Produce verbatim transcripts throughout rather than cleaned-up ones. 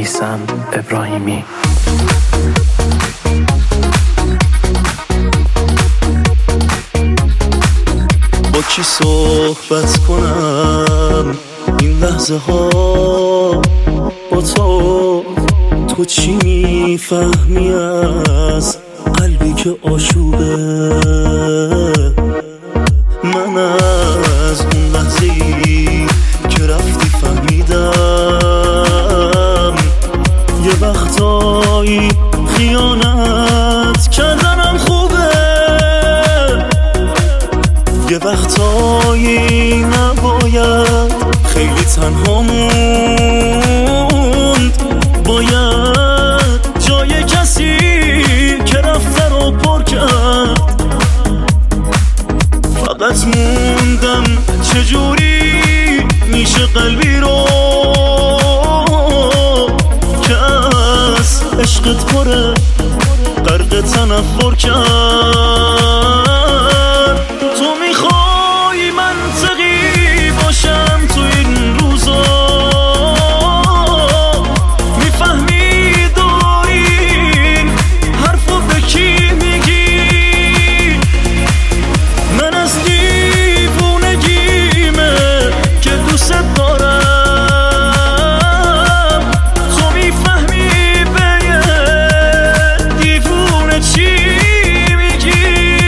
میثم ابراهیمی. با کی صحبت کنم این لحظه ها با تو؟ تو چی میفهمی از قلبی که آشوبه؟ من از اون لحظه‌ای که رفتی فهمیدم یه وقتایی خیانت کردنم خوبه، یه وقتایی نباید خیلی تنها موند، باید جای کسی که رفته رو پر کرد. فقط موندم چجوری میشه قلبی رو که از عشقت پره غرق تنفر کرد. تو میخوای منطقی باشم تو این روزا، میفهمی داری حرفو به کی میگی؟ من از دیوونگیمه که دوست دارم، تو میفهمی به یه دیوونه چی میگی؟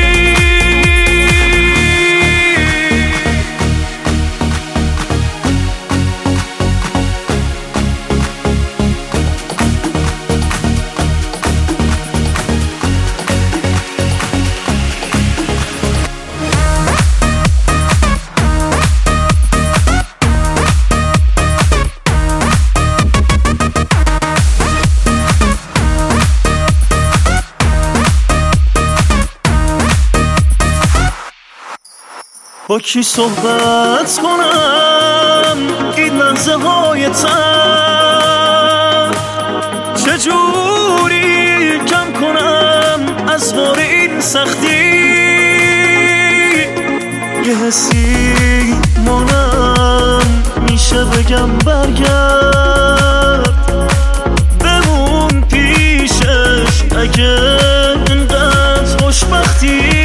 با کی صحبت کنم این لحظه های تن؟ چجوری کم کنم از بار این سختی؟ یه حسی مانم میشه بگم برگرد، بمون پیشش اگه اینقدر خوشبختی.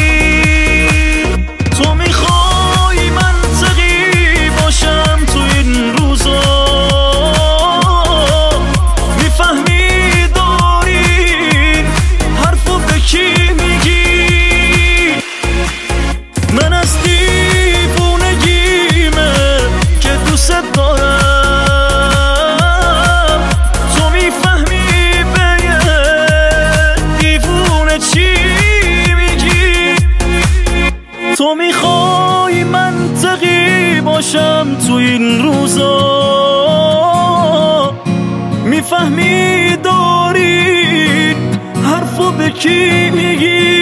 من از دیوونگیمه که دوست دارم، تو میفهمی به یه دیوونه چی میگی؟ تو میخوای منطقی باشم تو این روزا، میفهمی داری حرفو به کی میگی؟